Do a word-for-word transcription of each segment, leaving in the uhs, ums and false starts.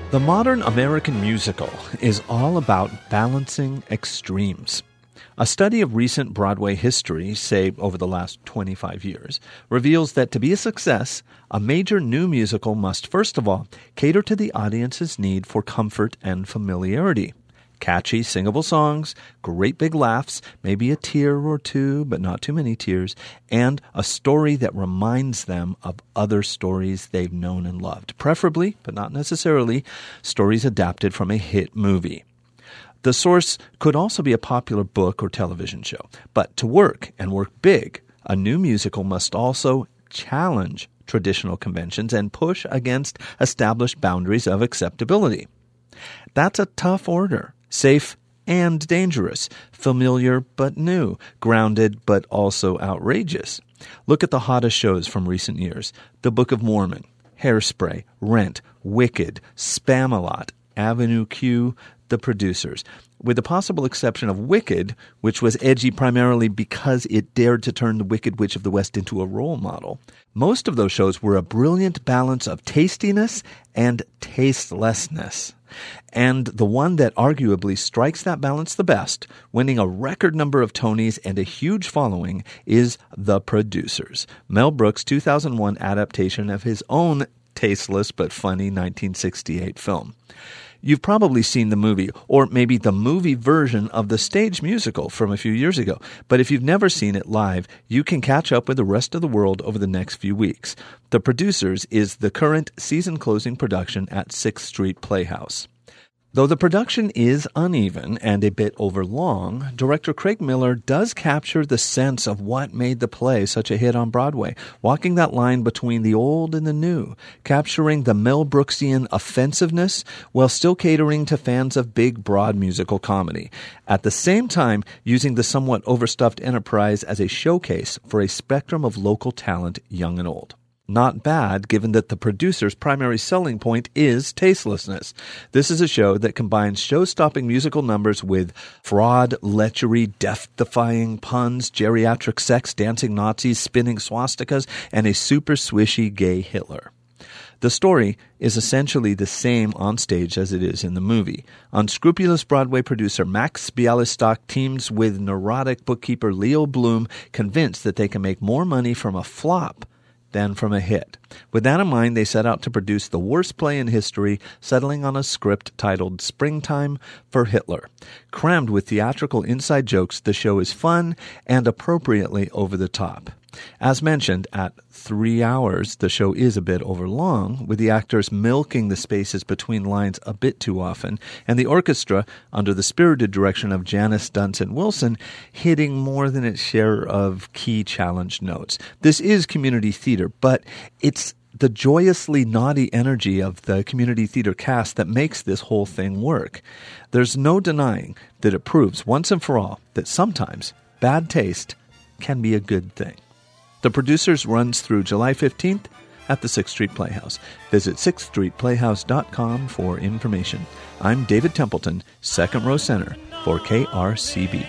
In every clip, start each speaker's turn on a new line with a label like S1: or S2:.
S1: The modern American musical is all about balancing extremes. A study of recent Broadway history, say over the last twenty-five years, reveals that to be a success, a major new musical must first of all cater to the audience's need for comfort and familiarity. Catchy, singable songs, great big laughs, maybe a tear or two, but not too many tears, and a story that reminds them of other stories they've known and loved. Preferably, but not necessarily, stories adapted from a hit movie. The source could also be a popular book or television show. But to work, and work big, a new musical must also challenge traditional conventions and push against established boundaries of acceptability. That's a tough order. Safe and dangerous, familiar but new, grounded but also outrageous. Look at the hottest shows from recent years: The Book of Mormon, Hairspray, Rent, Wicked, Spamalot, Avenue Q, The Producers. With the possible exception of Wicked, which was edgy primarily because it dared to turn the Wicked Witch of the West into a role model, most of those shows were a brilliant balance of tastiness and tastelessness. And the one that arguably strikes that balance the best, winning a record number of Tonys and a huge following, is The Producers, Mel Brooks' two thousand one adaptation of his own tasteless but funny nineteen sixty-eight film. You've probably seen the movie, or maybe the movie version of the stage musical from a few years ago. But if you've never seen it live, you can catch up with the rest of the world over the next few weeks. The Producers is the current season-closing production at Sixth Street Playhouse. Though the production is uneven and a bit overlong, director Craig Miller does capture the sense of what made the play such a hit on Broadway, walking that line between the old and the new, capturing the Mel Brooksian offensiveness while still catering to fans of big, broad musical comedy. At the same time, using the somewhat overstuffed enterprise as a showcase for a spectrum of local talent, young and old. Not bad, given that The Producers' primary selling point is tastelessness. This is a show that combines show-stopping musical numbers with fraud, lechery, death-defying puns, geriatric sex, dancing Nazis, spinning swastikas, and a super swishy gay Hitler. The story is essentially the same on stage as it is in the movie. Unscrupulous Broadway producer Max Bialystock teams with neurotic bookkeeper Leo Bloom, convinced that they can make more money from a flop than from a hit. With that in mind, they set out to produce the worst play in history, settling on a script titled Springtime for Hitler. Crammed with theatrical inside jokes, the show is fun and appropriately over the top. As mentioned, at three hours, the show is a bit overlong, with the actors milking the spaces between lines a bit too often, and the orchestra, under the spirited direction of Janice Dunson Wilson, hitting more than its share of key challenge notes. This is community theater, but it's the joyously naughty energy of the community theater cast that makes this whole thing work. There's no denying that it proves once and for all that sometimes bad taste can be a good thing. The Producers runs through July fifteenth at the Sixth Street Playhouse. Visit sixth street playhouse dot com for information. I'm David Templeton, second row center for K R C B.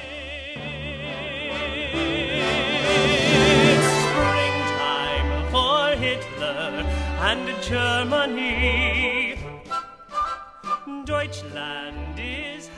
S2: It's springtime for Hitler and Germany. Deutschland is